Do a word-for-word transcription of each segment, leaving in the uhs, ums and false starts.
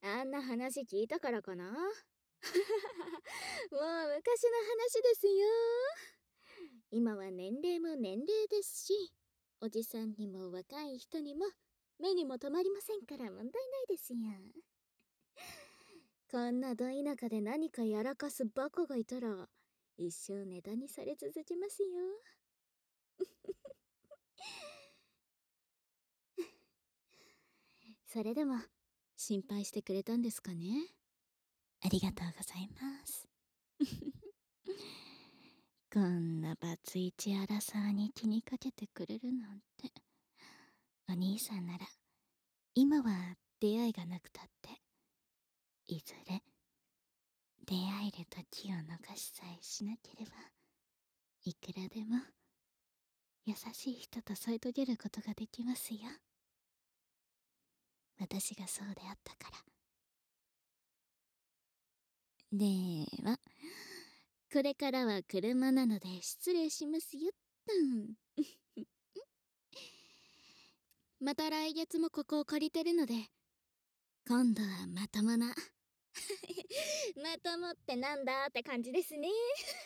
あんな話聞いたからかな。もう昔の話ですよ。今は年齢も年齢ですし、おじさんにも若い人にも目にも留まりませんから問題ないですよ。こんなど田舎で何かやらかすバカがいたら一生ネタにされ続けますよ。それでも心配してくれたんですかね。ありがとうございます。こんなバツイチアラサーに気にかけてくれるなんて。お兄さんなら今は出会いがなくたっていずれ出会える時を逃しさえしなければいくらでも優しい人と添い遂げることができますよ。私がそうであったから。ではこれからは車なので失礼しますよっと。また来月もここを借りてるので今度はまともなまともってなんだって感じですね。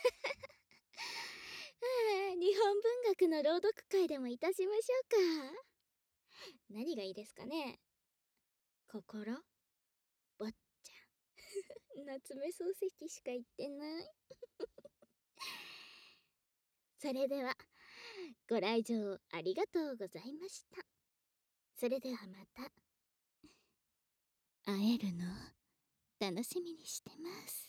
はあ、日本文学の朗読会でもいたしましょうか。何がいいですかね。心坊ちゃん。夏目漱石しか言ってない。それではご来場ありがとうございました。それではまた会えるの楽しみにしてます。